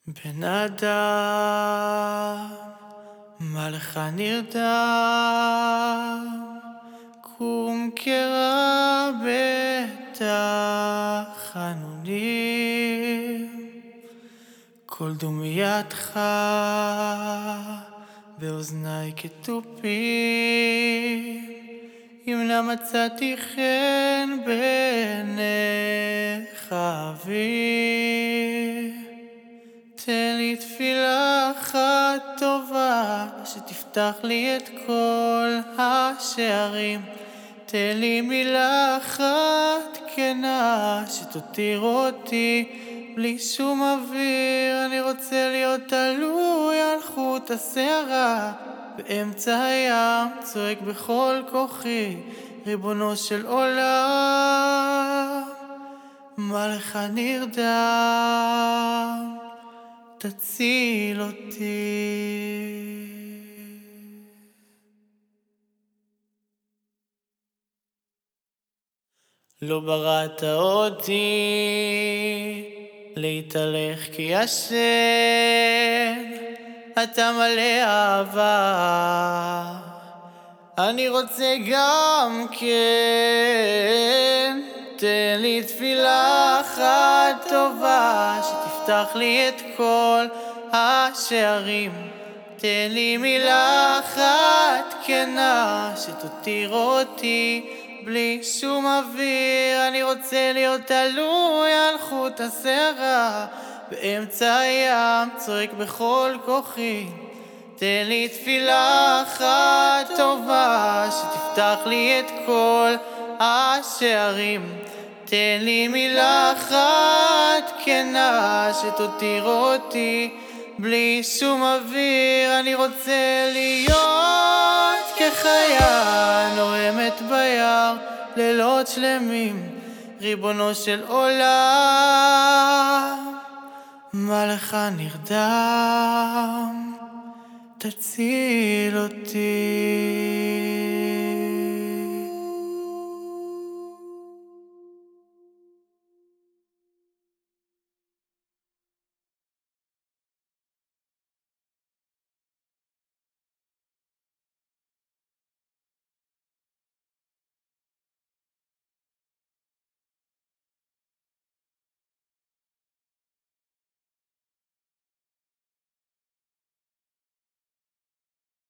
בן אדם, מה לך נרדם? קום קרא בתחנונים, קול דומייתך באוזני כתופים. אם לא מצאתי חן בעיניך אבי, תן לי תפילה אחת טובה שתפתח לי את כל השערים. תן לי מילה אחת כנה שתותיר אותי בלי שום אוויר. אני רוצה להיות תלוי על חוט השערה באמצע הים, צועק בכל כוחי, ריבונו של עולם, מה לך נרדם? תציל אותי. לא בראת אותי להתהלך כישן, אתה מלא אהבה, אני רוצה גם כן. תן לי תפילה אחת טובה שתפתח לי את כל השערים. תן לי מילה אחת כנה שתותיר אותי בלי שום אוויר. אני רוצה להיות תלוי על חוט השערה באמצע הים, צועק בכל כוחי. תן לי תפילה אחת טובה שתפתח לי את כל השערים. תן לי מילה אחת כנה שתותיר אותי בלי שום אוויר. אני רוצה להיות כחיה נורמת ביער לילות שלמים, ריבונו של עולם, מה לך נרדם? תציל אותי.